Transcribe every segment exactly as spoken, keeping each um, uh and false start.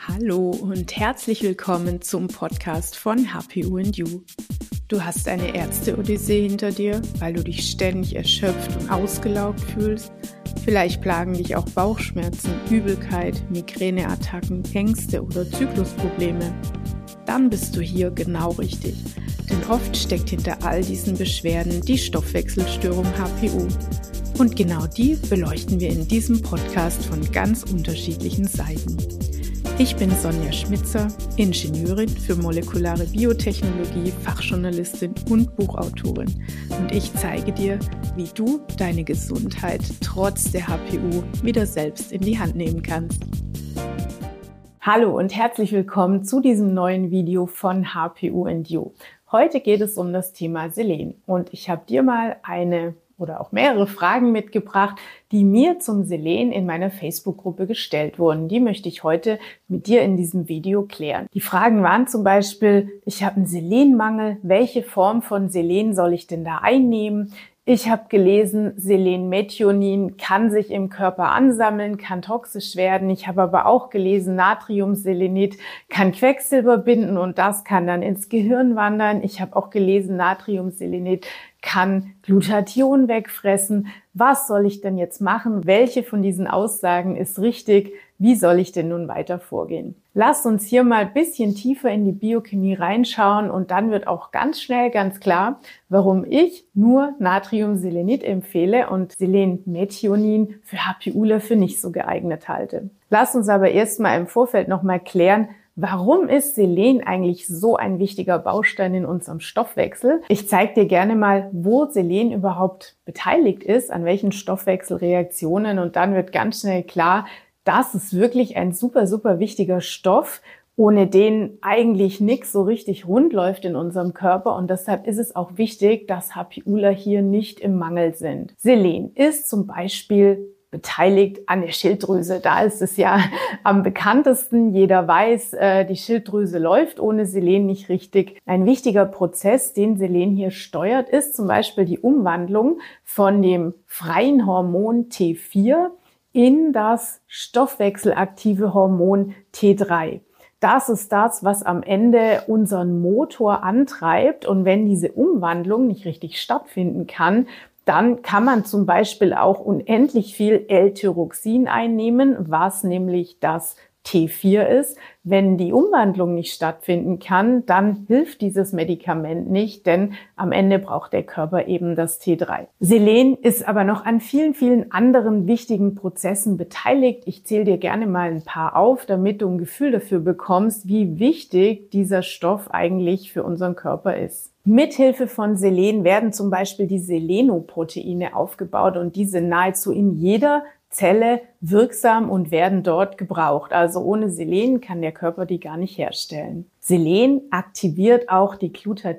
Hallo und herzlich willkommen zum Podcast von H P U and You. Du hast eine Ärzte-Odyssee hinter dir, weil du dich ständig erschöpft und ausgelaugt fühlst. Vielleicht plagen dich auch Bauchschmerzen, Übelkeit, Migräneattacken, Ängste oder Zyklusprobleme. Dann bist du hier genau richtig. Denn oft steckt hinter all diesen Beschwerden die Stoffwechselstörung H P U. Und genau die beleuchten wir in diesem Podcast von ganz unterschiedlichen Seiten. Ich bin Sonja Schmitzer, Ingenieurin für molekulare Biotechnologie, Fachjournalistin und Buchautorin. Und ich zeige dir, wie du deine Gesundheit trotz der H P U wieder selbst in die Hand nehmen kannst. Hallo und herzlich willkommen zu diesem neuen Video von H P U and You. Heute geht es um das Thema Selen und ich habe dir mal eine oder auch mehrere Fragen mitgebracht, die mir zum Selen in meiner Facebook-Gruppe gestellt wurden. Die möchte ich heute mit dir in diesem Video klären. Die Fragen waren zum Beispiel, ich habe einen Selenmangel, welche Form von Selen soll ich denn da einnehmen? Ich habe gelesen, Selenmethionin kann sich im Körper ansammeln, kann toxisch werden. Ich habe aber auch gelesen, Natriumselenit kann Quecksilber binden und das kann dann ins Gehirn wandern. Ich habe auch gelesen, Natriumselenit kann Glutathion wegfressen. Was soll ich denn jetzt machen? Welche von diesen Aussagen ist richtig? Wie soll ich denn nun weiter vorgehen? Lass uns hier mal ein bisschen tiefer in die Biochemie reinschauen und dann wird auch ganz schnell ganz klar, warum ich nur Natriumselenit empfehle und Selenmethionin für HPUler für nicht so geeignet halte. Lass uns aber erstmal im Vorfeld nochmal klären, warum ist Selen eigentlich so ein wichtiger Baustein in unserem Stoffwechsel? Ich zeige dir gerne mal, wo Selen überhaupt beteiligt ist, an welchen Stoffwechselreaktionen und dann wird ganz schnell klar, das ist wirklich ein super, super wichtiger Stoff, ohne den eigentlich nichts so richtig rund läuft in unserem Körper und deshalb ist es auch wichtig, dass HPUler hier nicht im Mangel sind. Selen ist zum Beispiel beteiligt an der Schilddrüse. Da ist es ja am bekanntesten. Jeder weiß, die Schilddrüse läuft ohne Selen nicht richtig. Ein wichtiger Prozess, den Selen hier steuert, ist zum Beispiel die Umwandlung von dem freien Hormon T vier in das stoffwechselaktive Hormon T drei. Das ist das, was am Ende unseren Motor antreibt. Und wenn diese Umwandlung nicht richtig stattfinden kann, dann kann man zum Beispiel auch unendlich viel L-Tyroxin einnehmen, was nämlich das T vier ist. Wenn die Umwandlung nicht stattfinden kann, dann hilft dieses Medikament nicht, denn am Ende braucht der Körper eben das T drei. Selen ist aber noch an vielen, vielen anderen wichtigen Prozessen beteiligt. Ich zähle dir gerne mal ein paar auf, damit du ein Gefühl dafür bekommst, wie wichtig dieser Stoff eigentlich für unseren Körper ist. Mithilfe von Selen werden zum Beispiel die Selenoproteine aufgebaut und die sind nahezu in jeder Zelle wirksam und werden dort gebraucht. Also ohne Selen kann der Körper die gar nicht herstellen. Selen aktiviert auch die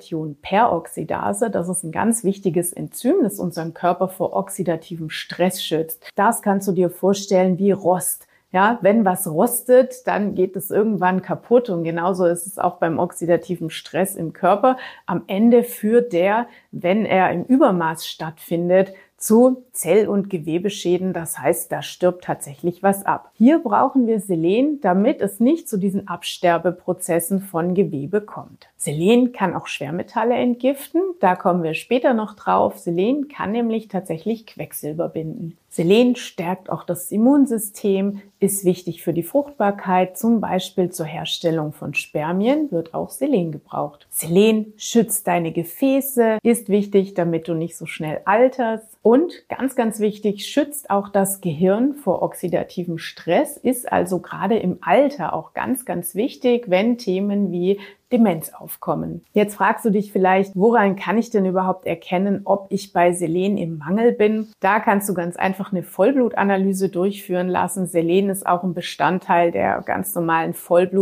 Glutathion-Peroxidase. Das ist ein ganz wichtiges Enzym, das unseren Körper vor oxidativem Stress schützt. Das kannst du dir vorstellen wie Rost. Ja, wenn was rostet, dann geht es irgendwann kaputt und genauso ist es auch beim oxidativen Stress im Körper. Am Ende führt der, wenn er im Übermaß stattfindet, zu Zell- und Gewebeschäden. Das heißt, da stirbt tatsächlich was ab. Hier brauchen wir Selen, damit es nicht zu diesen Absterbeprozessen von Gewebe kommt. Selen kann auch Schwermetalle entgiften. Da kommen wir später noch drauf. Selen kann nämlich tatsächlich Quecksilber binden. Selen stärkt auch das Immunsystem, ist wichtig für die Fruchtbarkeit, zum Beispiel zur Herstellung von Spermien wird auch Selen gebraucht. Selen schützt deine Gefäße, ist wichtig, damit du nicht so schnell alterst. Und ganz, ganz wichtig, schützt auch das Gehirn vor oxidativem Stress, ist also gerade im Alter auch ganz, ganz wichtig, wenn Themen wie Demenz aufkommen. Jetzt fragst du dich vielleicht, woran kann ich denn überhaupt erkennen, ob ich bei Selen im Mangel bin? Da kannst du ganz einfach eine Vollblutanalyse durchführen lassen. Selen ist auch ein Bestandteil der ganz normalen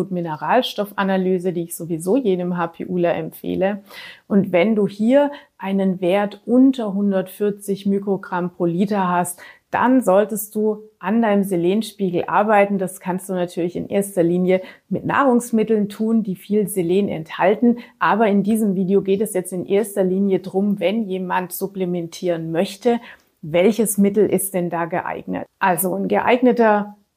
Vollblut-Mineralstoffanalyse, die ich sowieso jedem HPUler empfehle. Und wenn du hier einen Wert unter hundertvierzig Mikrogramm pro Liter hast, dann solltest du an deinem Selenspiegel arbeiten. Das kannst du natürlich in erster Linie mit Nahrungsmitteln tun, die viel Selen enthalten. Aber in diesem Video geht es jetzt in erster Linie drum, wenn jemand supplementieren möchte, welches Mittel ist denn da geeignet? Also ein geeigneter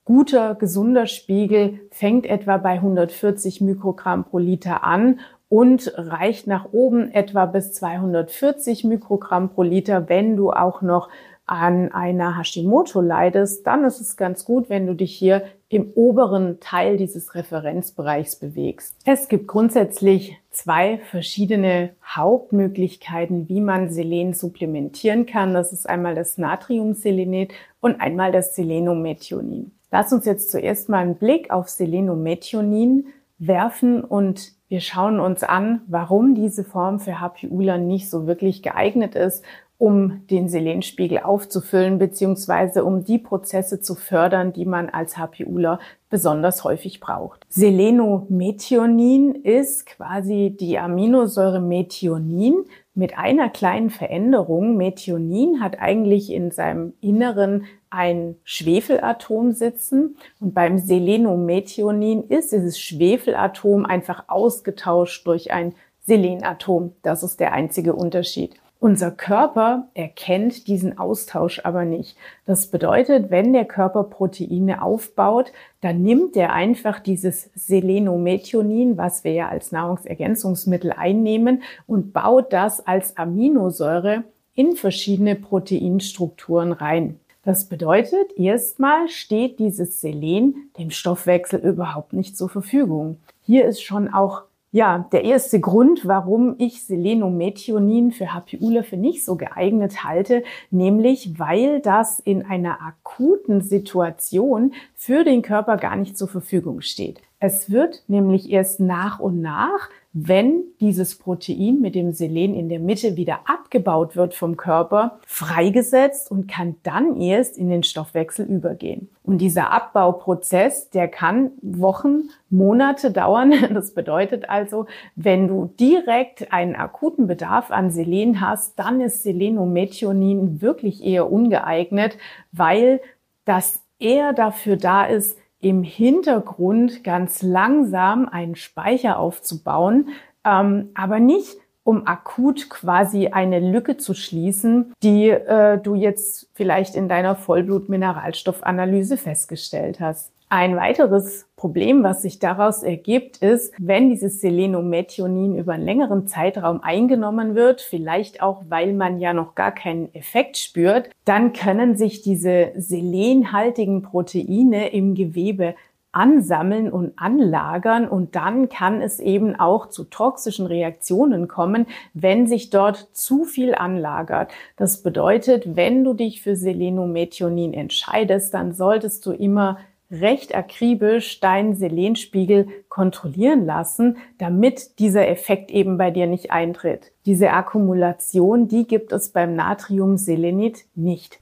guter, gesunder Spiegel fängt etwa bei hundertvierzig Mikrogramm pro Liter an und reicht nach oben etwa bis zweihundertvierzig Mikrogramm pro Liter. Wenn du auch noch an einer Hashimoto leidest, dann ist es ganz gut, wenn du dich hier im oberen Teil dieses Referenzbereichs bewegst. Es gibt grundsätzlich zwei verschiedene Hauptmöglichkeiten, wie man Selen supplementieren kann. Das ist einmal das Natriumselenet und einmal das Selenomethionin. Lass uns jetzt zuerst mal einen Blick auf Selenomethionin werfen und wir schauen uns an, warum diese Form für HPUler nicht so wirklich geeignet ist, um den Selenspiegel aufzufüllen bzw. um die Prozesse zu fördern, die man als HPUler besonders häufig braucht. Selenomethionin ist quasi die Aminosäure Methionin mit einer kleinen Veränderung. Methionin hat eigentlich in seinem Inneren ein Schwefelatom sitzen und beim Selenomethionin ist dieses Schwefelatom einfach ausgetauscht durch ein Selenatom. Das ist der einzige Unterschied. Unser Körper erkennt diesen Austausch aber nicht. Das bedeutet, wenn der Körper Proteine aufbaut, dann nimmt er einfach dieses Selenomethionin, was wir ja als Nahrungsergänzungsmittel einnehmen, und baut das als Aminosäure in verschiedene Proteinstrukturen rein. Das bedeutet, erstmal steht dieses Selen dem Stoffwechsel überhaupt nicht zur Verfügung. Hier ist schon auch Ja, der erste Grund, warum ich Selenomethionin für HPUler für nicht so geeignet halte, nämlich weil das in einer akuten Situation für den Körper gar nicht zur Verfügung steht. Es wird nämlich erst nach und nach, wenn dieses Protein mit dem Selen in der Mitte wieder abgebaut wird vom Körper, freigesetzt und kann dann erst in den Stoffwechsel übergehen. Und dieser Abbauprozess, der kann Wochen, Monate dauern. Das bedeutet also, wenn du direkt einen akuten Bedarf an Selen hast, dann ist Selenomethionin wirklich eher ungeeignet, weil das eher dafür da ist, im Hintergrund ganz langsam einen Speicher aufzubauen, ähm, aber nicht um akut quasi eine Lücke zu schließen, die äh, du jetzt vielleicht in deiner Vollblut-Mineralstoffanalyse festgestellt hast. Ein weiteres Problem, was sich daraus ergibt, ist, wenn dieses Selenomethionin über einen längeren Zeitraum eingenommen wird, vielleicht auch, weil man ja noch gar keinen Effekt spürt, dann können sich diese selenhaltigen Proteine im Gewebe ansammeln und anlagern und dann kann es eben auch zu toxischen Reaktionen kommen, wenn sich dort zu viel anlagert. Das bedeutet, wenn du dich für Selenomethionin entscheidest, dann solltest du immer recht akribisch deinen Selenspiegel kontrollieren lassen, damit dieser Effekt eben bei dir nicht eintritt. Diese Akkumulation, die gibt es beim Natriumselenet nicht.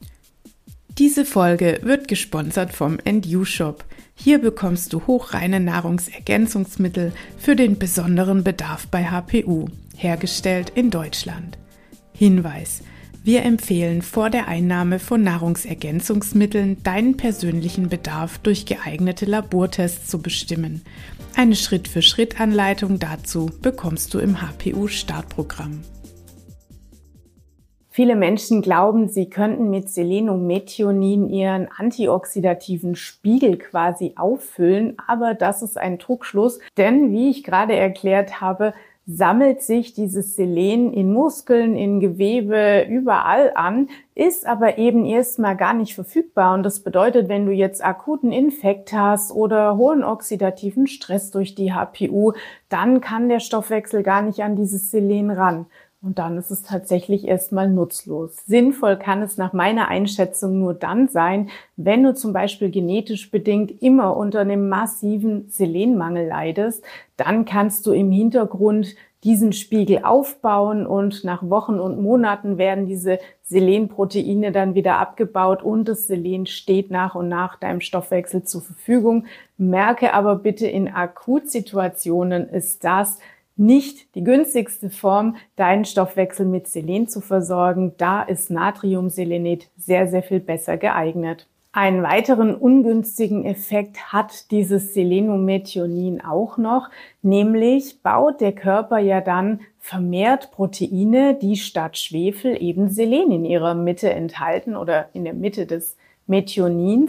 Diese Folge wird gesponsert vom N D U Shop. Hier bekommst du hochreine Nahrungsergänzungsmittel für den besonderen Bedarf bei H P U, hergestellt in Deutschland. Hinweis: Wir empfehlen vor der Einnahme von Nahrungsergänzungsmitteln deinen persönlichen Bedarf durch geeignete Labortests zu bestimmen. Eine Schritt-für-Schritt-Anleitung dazu bekommst du im H P U-Startprogramm. Viele Menschen glauben, sie könnten mit Selenomethionin ihren antioxidativen Spiegel quasi auffüllen, aber das ist ein Trugschluss, denn wie ich gerade erklärt habe, sammelt sich dieses Selen in Muskeln, in Gewebe, überall an, ist aber eben erstmal gar nicht verfügbar. Und das bedeutet, wenn du jetzt akuten Infekt hast oder hohen oxidativen Stress durch die H P U, dann kann der Stoffwechsel gar nicht an dieses Selen ran. Und dann ist es tatsächlich erstmal nutzlos. Sinnvoll kann es nach meiner Einschätzung nur dann sein, wenn du zum Beispiel genetisch bedingt immer unter einem massiven Selenmangel leidest. Dann kannst du im Hintergrund diesen Spiegel aufbauen und nach Wochen und Monaten werden diese Selenproteine dann wieder abgebaut und das Selen steht nach und nach deinem Stoffwechsel zur Verfügung. Merke aber bitte, in Akutsituationen ist das nicht die günstigste Form, deinen Stoffwechsel mit Selen zu versorgen. Da ist Natriumselenet sehr, sehr viel besser geeignet. Einen weiteren ungünstigen Effekt hat dieses Selenomethionin auch noch, nämlich baut der Körper ja dann vermehrt Proteine, die statt Schwefel eben Selen in ihrer Mitte enthalten oder in der Mitte des Methionins.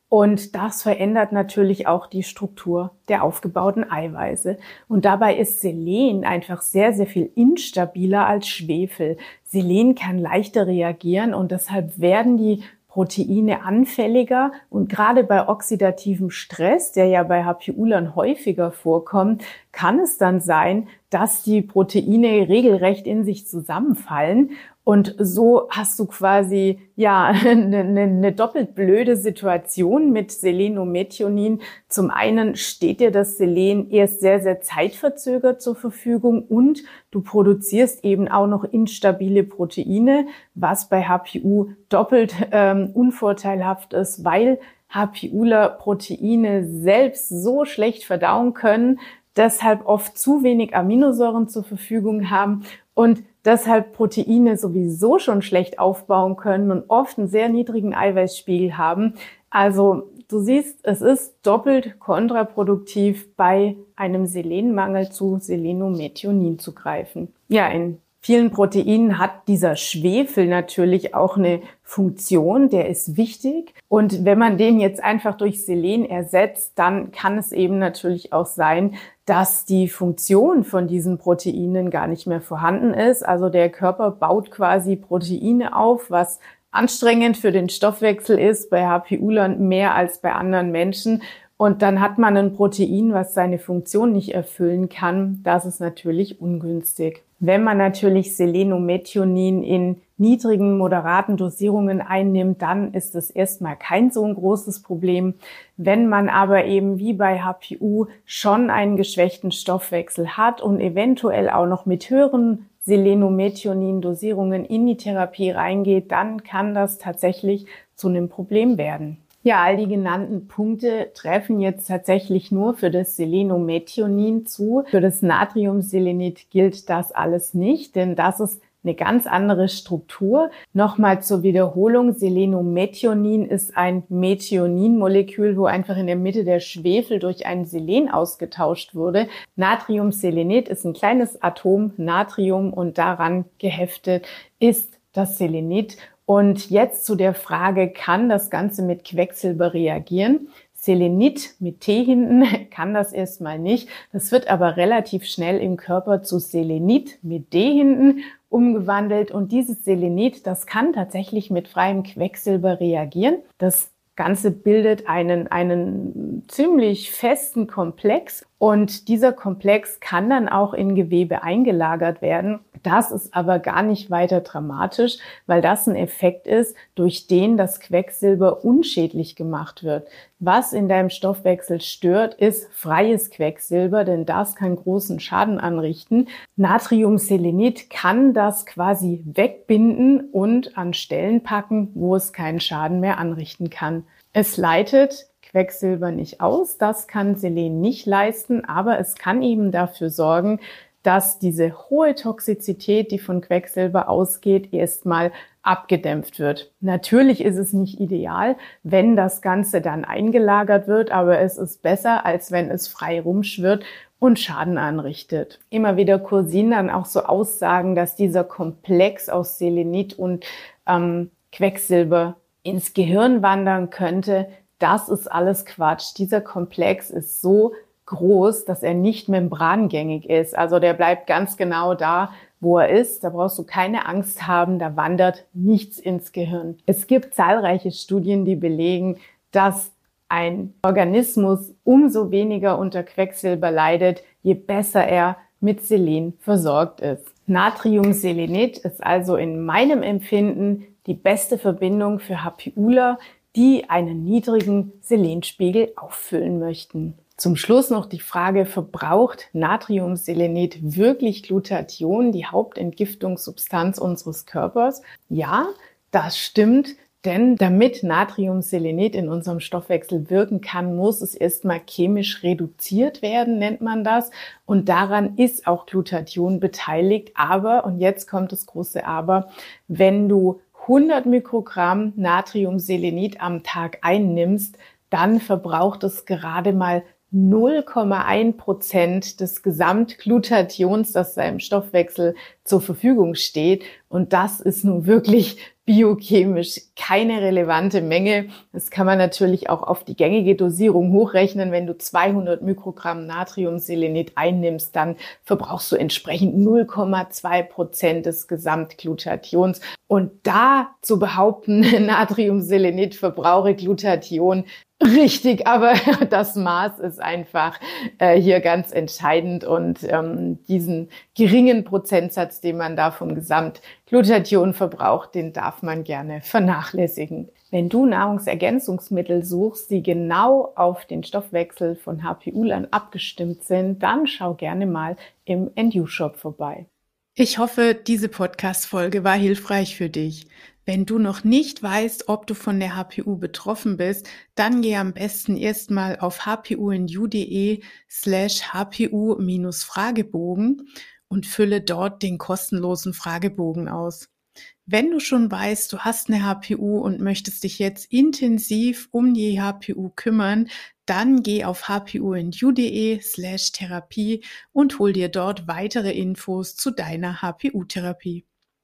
Und das verändert natürlich auch die Struktur der aufgebauten Eiweiße. Und dabei ist Selen einfach sehr, sehr viel instabiler als Schwefel. Selen kann leichter reagieren und deshalb werden die Proteine anfälliger. Und gerade bei oxidativem Stress, der ja bei Hapiolern häufiger vorkommt, kann es dann sein, dass die Proteine regelrecht in sich zusammenfallen. Und so hast du quasi ja eine, eine, eine doppelt blöde Situation mit Selenomethionin. Zum einen steht dir das Selen erst sehr, sehr zeitverzögert zur Verfügung und du produzierst eben auch noch instabile Proteine, was bei H P U doppelt ähm, unvorteilhaft ist, weil Hapioler Proteine selbst so schlecht verdauen können, deshalb oft zu wenig Aminosäuren zur Verfügung haben und deshalb Proteine sowieso schon schlecht aufbauen können und oft einen sehr niedrigen Eiweißspiegel haben. Also du siehst, es ist doppelt kontraproduktiv, bei einem Selenmangel zu Selenomethionin zu greifen. Ja, in vielen Proteinen hat dieser Schwefel natürlich auch eine Funktion, der ist wichtig. Und wenn man den jetzt einfach durch Selen ersetzt, dann kann es eben natürlich auch sein, dass die Funktion von diesen Proteinen gar nicht mehr vorhanden ist. Also der Körper baut quasi Proteine auf, was anstrengend für den Stoffwechsel ist, bei Hapiolern mehr als bei anderen Menschen. Und dann hat man ein Protein, was seine Funktion nicht erfüllen kann. Das ist natürlich ungünstig. Wenn man natürlich Selenomethionin in niedrigen, moderaten Dosierungen einnimmt, dann ist das erstmal kein so ein großes Problem. Wenn man aber eben wie bei H P U schon einen geschwächten Stoffwechsel hat und eventuell auch noch mit höheren Selenomethionin-Dosierungen in die Therapie reingeht, dann kann das tatsächlich zu einem Problem werden. Ja, all die genannten Punkte treffen jetzt tatsächlich nur für das Selenomethionin zu. Für das Natriumselenit gilt das alles nicht, denn das ist eine ganz andere Struktur. Nochmal zur Wiederholung, Selenomethionin ist ein Methionin-Molekül, wo einfach in der Mitte der Schwefel durch ein Selen ausgetauscht wurde. Natriumselenit ist ein kleines Atom Natrium und daran geheftet ist das Selenit. Und jetzt zu der Frage, kann das Ganze mit Quecksilber reagieren? Selenit mit T hinten kann das erstmal nicht. Das wird aber relativ schnell im Körper zu Selenit mit D hinten umgewandelt. Und dieses Selenit, das kann tatsächlich mit freiem Quecksilber reagieren. Das Ganze bildet einen, einen ziemlich festen Komplex und dieser Komplex kann dann auch in Gewebe eingelagert werden. Das ist aber gar nicht weiter dramatisch, weil das ein Effekt ist, durch den das Quecksilber unschädlich gemacht wird. Was in deinem Stoffwechsel stört, ist freies Quecksilber, denn das kann großen Schaden anrichten. Natriumselenit kann das quasi wegbinden und an Stellen packen, wo es keinen Schaden mehr anrichten kann. Es leitet Quecksilber nicht aus, das kann Selen nicht leisten, aber es kann eben dafür sorgen, dass diese hohe Toxizität, die von Quecksilber ausgeht, erstmal abgedämpft wird. Natürlich ist es nicht ideal, wenn das Ganze dann eingelagert wird, aber es ist besser, als wenn es frei rumschwirrt und Schaden anrichtet. Immer wieder kursieren dann auch so Aussagen, dass dieser Komplex aus Selenit und ähm, Quecksilber ins Gehirn wandern könnte. Das ist alles Quatsch. Dieser Komplex ist so groß, dass er nicht membrangängig ist. Also der bleibt ganz genau da, wo er ist. Da brauchst du keine Angst haben, da wandert nichts ins Gehirn. Es gibt zahlreiche Studien, die belegen, dass ein Organismus umso weniger unter Quecksilber leidet, je besser er mit Selen versorgt ist. Natriumselenit ist also in meinem Empfinden die beste Verbindung für Hapioler, die einen niedrigen Selenspiegel auffüllen möchten. Zum Schluss noch die Frage, verbraucht Natriumselenit wirklich Glutathion, die Hauptentgiftungssubstanz unseres Körpers? Ja, das stimmt, denn damit Natriumselenit in unserem Stoffwechsel wirken kann, muss es erstmal chemisch reduziert werden, nennt man das. Und daran ist auch Glutathion beteiligt. Aber, und jetzt kommt das große Aber, wenn du hundert Mikrogramm Natriumselenit am Tag einnimmst, dann verbraucht es gerade mal null Komma eins Prozent des Gesamtglutathions, das deinem Stoffwechsel zur Verfügung steht. Und das ist nun wirklich biochemisch keine relevante Menge. Das kann man natürlich auch auf die gängige Dosierung hochrechnen. Wenn du zweihundert Mikrogramm Natriumselenit einnimmst, dann verbrauchst du entsprechend null Komma zwei Prozent des Gesamtglutathions. Und da zu behaupten, Natriumselenit verbrauche Glutathion, richtig, aber das Maß ist einfach äh, hier ganz entscheidend und ähm, diesen geringen Prozentsatz, den man da vom Gesamtglutathion verbraucht, den darf man gerne vernachlässigen. Wenn du Nahrungsergänzungsmittel suchst, die genau auf den Stoffwechsel von H P U-Lern abgestimmt sind, dann schau gerne mal im N D U-Shop vorbei. Ich hoffe, diese Podcast-Folge war hilfreich für dich. Wenn du noch nicht weißt, ob du von der H P U betroffen bist, dann geh am besten erstmal auf hpundu.de slash hpu minus Fragebogen und fülle dort den kostenlosen Fragebogen aus. Wenn du schon weißt, du hast eine H P U und möchtest dich jetzt intensiv um die H P U kümmern, dann geh auf hpundu.de slash Therapie und hol dir dort weitere Infos zu deiner H P U-Therapie.